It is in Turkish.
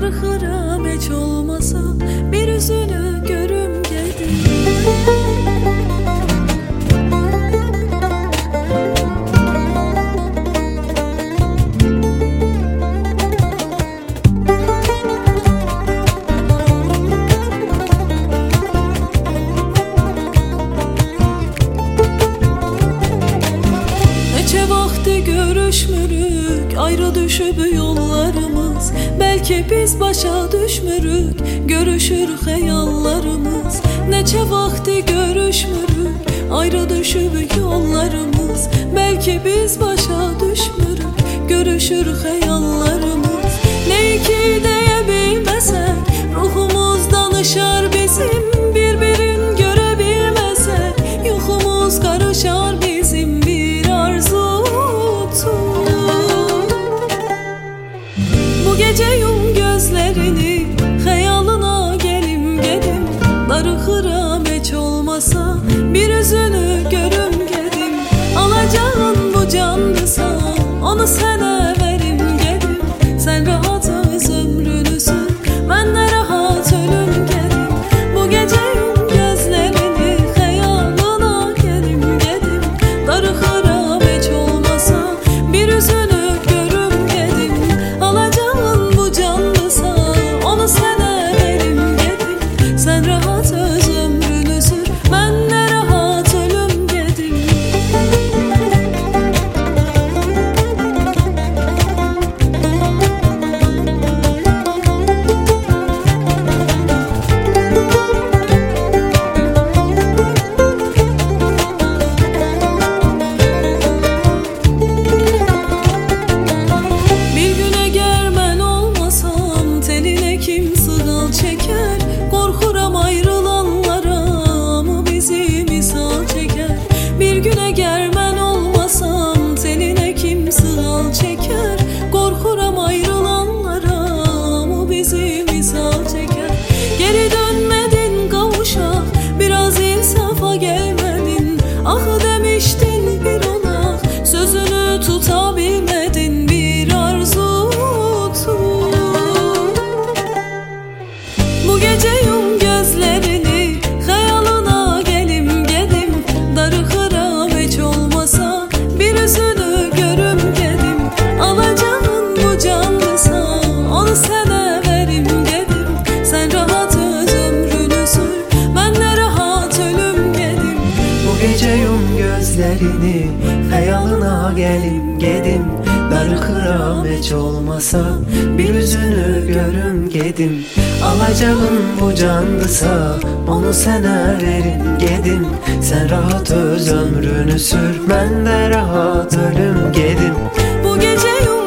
darıxıram heç olmasa bir üzünü görüm gedim. Neçə vaxtı görüşmürük, ayrı düşüb yollarımız. Belki biz başa düşmürük, görüşür xəyallarımız. Neçə vaxtı görüşmürük, ayrı düşüb yollarımız. Belki biz başa düşmürük, görüşür xəyallarımız. Nə ki deyə bilməsək, ruhumuz danışar bizim. Bir-birin görə bilməsək, yuxumuz qarışar bizim. Bir arzu tut, bu gece yum gözlerini, xəyalına gelim gedim. Darıxıram heç olmasa bir üzünü görüm gedim. Alacağın bu candısa onu sənə verim gedim. Sən rahat öz ömrünü sür, mən də rahat ölüm gedim. Bu gece yum gözlerini, xəyalına gelim gedim. Darıxıram heç olmasa bir üzünü görüm gedim. Alacağın bu candısa onu sənə verim gedim. Sən rahat öz ömrünü sür, mən də rahat ölüm gedim. Bir gün əgər mən olmasam, teline kim sığal çəkər? Qorxuram ayrılanlara, mı bizi misal çəkər? Bir gün əgər mən olmasam, teline kim sığal çəkər? Qorxuram ayrılanlara, mı bizi misal çəkər? Geri dönmedin qavuşaq, biraz insafa gəlmədin. Axı demişdin bir olaq, sözünü tuta bilmədin. Bir arzu tut, bu gece yum gözlerini, xəyalına gelim gedim. Darıxıram heç olmasa bir üzünü görüm gedim. Alacağın bu candısa onu sənə verim gedim. Sən rahat öz ömrünü sür, mən də rahat ölüm gedim. Bu gece yum gözlerini, xəyalına gelim gedim. Darıxıram heç olmasa bir üzünü görüm gedim. Alacağın bu candısa onu sənə verim gedim. Sən rahat öz ömrünü sür, mən də rahat ölüm gedim. Bu gece yum